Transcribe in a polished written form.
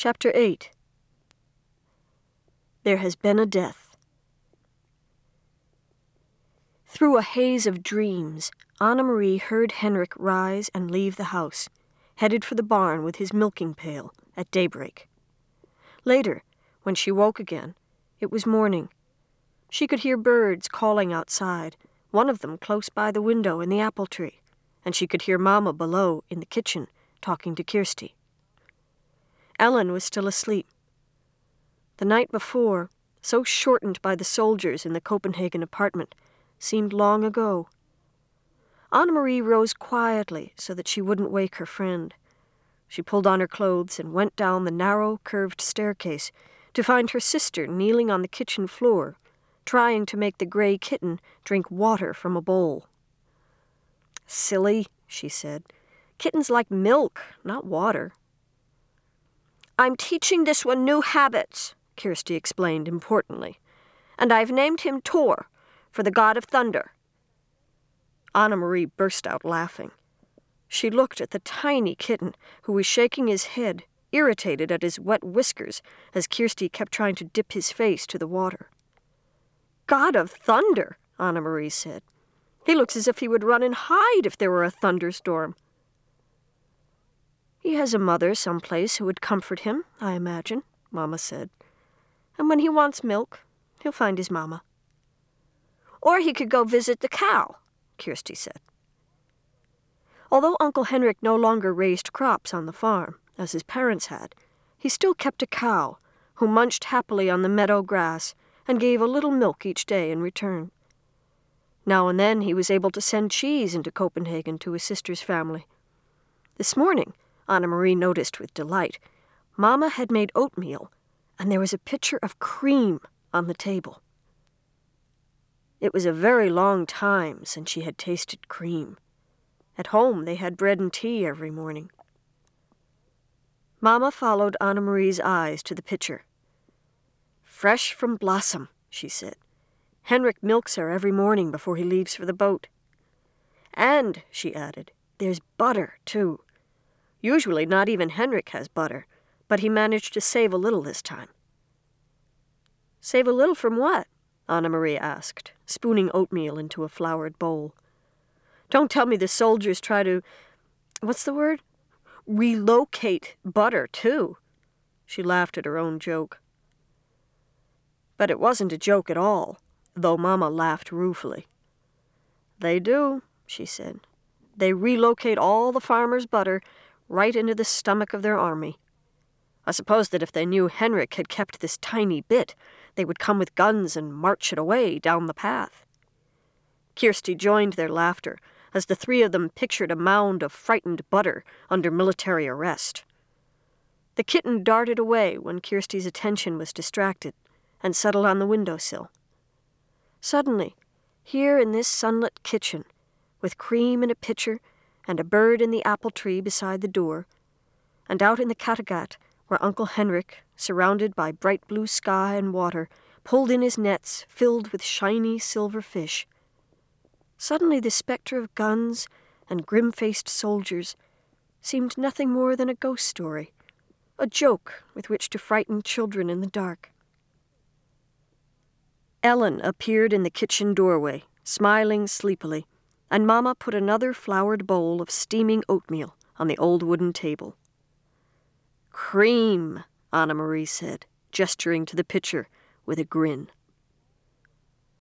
Chapter 8. There has been a death. Through a haze of dreams, Anna Marie heard Henrik rise and leave the house, headed for the barn with his milking pail at daybreak. Later, when she woke again, it was morning. She could hear birds calling outside, one of them close by the window in the apple tree, and she could hear Mama below in the kitchen talking to Kirsty. Ellen was still asleep. The night before, so shortened by the soldiers in the Copenhagen apartment, seemed long ago. Anna Marie rose quietly so that she wouldn't wake her friend. She pulled on her clothes and went down the narrow, curved staircase to find her sister kneeling on the kitchen floor, trying to make the gray kitten drink water from a bowl. "Silly," she said. "Kittens like milk, not water." "I'm teaching this one new habits," Kirsty explained importantly, "and I've named him Tor, for the god of thunder." Anna Marie burst out laughing. She looked at the tiny kitten who was shaking his head, irritated at his wet whiskers as Kirsty kept trying to dip his face to the water. "God of thunder," Anna Marie said. "He looks as if he would run and hide if there were a thunderstorm." "He has a mother someplace who would comfort him, I imagine," Mama said. "And when he wants milk, he'll find his mama." "Or he could go visit the cow," Kirsty said. Although Uncle Henrik no longer raised crops on the farm, as his parents had, he still kept a cow who munched happily on the meadow grass and gave a little milk each day in return. Now and then he was able to send cheese into Copenhagen to his sister's family. This morning, Anna Marie noticed with delight, Mama had made oatmeal, and there was a pitcher of cream on the table. It was a very long time since she had tasted cream. At home, they had bread and tea every morning. Mama followed Anna Marie's eyes to the pitcher. "Fresh from Blossom," she said. "Henrik milks her every morning before he leaves for the boat. And," she added, "there's butter, too. Usually not even Henrik has butter, but he managed to save a little this time." "Save a little from what?" Anna Marie asked, spooning oatmeal into a floured bowl. "Don't tell me the soldiers try to, what's the word? Relocate butter, too." She laughed at her own joke. But it wasn't a joke at all, though Mama laughed ruefully. "They do," she said. "They relocate all the farmers' butter right into the stomach of their army. I suppose that if they knew Henrik had kept this tiny bit, they would come with guns and march it away down the path." Kirsty joined their laughter as the three of them pictured a mound of frightened butter under military arrest. The kitten darted away when Kirsty's attention was distracted and settled on the windowsill. Suddenly, here in this sunlit kitchen, with cream in a pitcher and a bird in the apple tree beside the door, and out in the Kattegat, where Uncle Henrik, surrounded by bright blue sky and water, pulled in his nets filled with shiny silver fish, suddenly the specter of guns and grim-faced soldiers seemed nothing more than a ghost story, a joke with which to frighten children in the dark. Ellen appeared in the kitchen doorway, smiling sleepily, and Mama put another floured bowl of steaming oatmeal on the old wooden table. "Cream," Anna Marie said, gesturing to the pitcher with a grin.